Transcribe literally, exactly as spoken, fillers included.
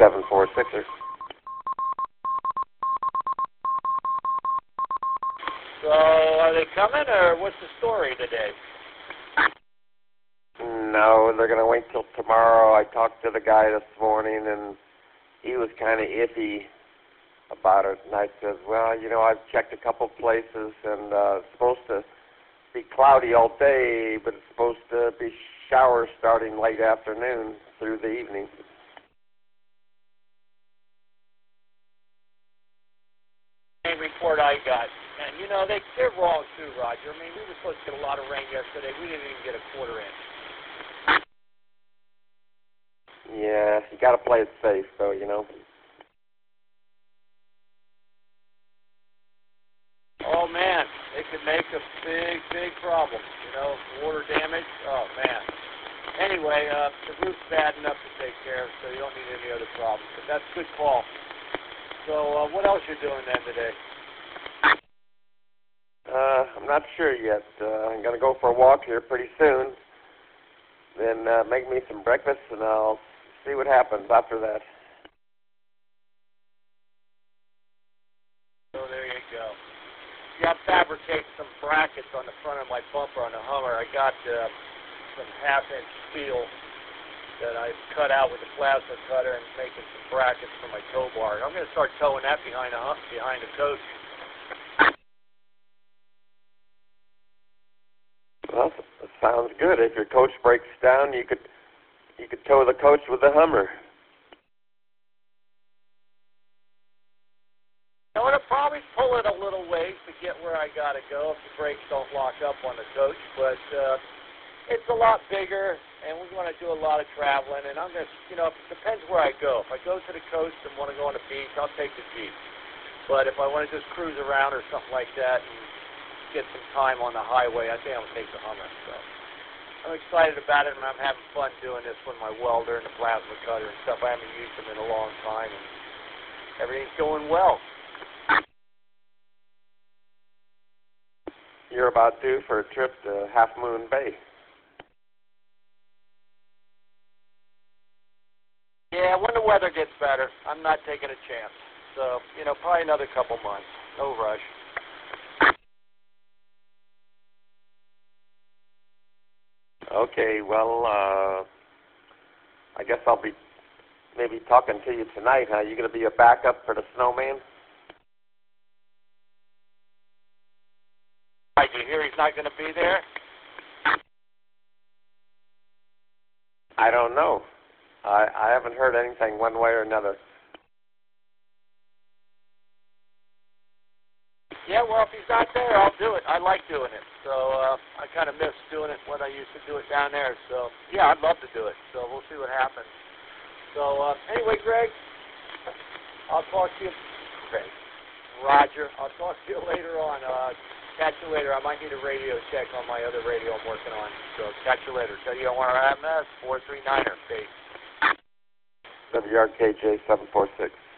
seven four six. So, are they coming, or what's the story today? No, they're going to wait till tomorrow. I talked to the guy this morning, and he was kind of iffy about it. And I said, well, you know, I've checked a couple places, and uh, it's supposed to be cloudy all day, but it's supposed to be showers starting late afternoon through the evening. Same report I got. And, you know, they, they're wrong, too, Roger. I mean, we were supposed to get a lot of rain yesterday. We didn't even get a quarter inch. Yeah, you got to play it safe, though, you know. Oh, man, it could make a big, big problem, you know, water damage. Oh, man. Anyway, uh, the roof's bad enough to take care of, so you don't need any other problems. But that's a good call. So uh, what else you doing then today? Uh, I'm not sure yet. Uh, I'm going to go for a walk here pretty soon. Then uh, make me some breakfast, and I'll see what happens after that. So there you go. Yeah, I fabricated some brackets on the front of my bumper on the Hummer. I got uh, some half-inch steel that I cut out with a plasma cutter and making some brackets for my tow bar. I'm going to start towing that behind the hump, behind the coach. Well, that sounds good. If your coach breaks down, you could you could tow the coach with the Hummer. I want to probably pull it a little ways to get where I got to go if the brakes don't lock up on the coach, but uh, it's a lot bigger, and we want to do a lot of traveling, and I'm going to, you know, it depends where I go. If I go to the coast and want to go on the beach, I'll take the Jeep. But if I want to just cruise around or something like that and get some time on the highway, I think I'm going to take the Hummer. So I'm excited about it, and I'm having fun doing this with my welder and the plasma cutter and stuff. I haven't used them in a long time, and everything's going well. You're about due for a trip to Half Moon Bay. Yeah, when the weather gets better, I'm not taking a chance. So, you know, probably another couple months. No rush. Okay, well, uh, I guess I'll be maybe talking to you tonight, huh? You going to be a backup for the snowman? Right, you hear he's not going to be there? I don't know. I, I haven't heard anything one way or another. Yeah, well, if he's not there, I'll do it. I like doing it. So uh, I kind of miss doing it when I used to do it down there. So, yeah, I'd love to do it. So we'll see what happens. So, uh, anyway, Greg, I'll talk to you. Greg. Roger, I'll talk to you later on. Uh, catch you later. I might need a radio check on my other radio I'm working on. So catch you later. Tell you on our M S four three niner. Peace. W R K J seven four six.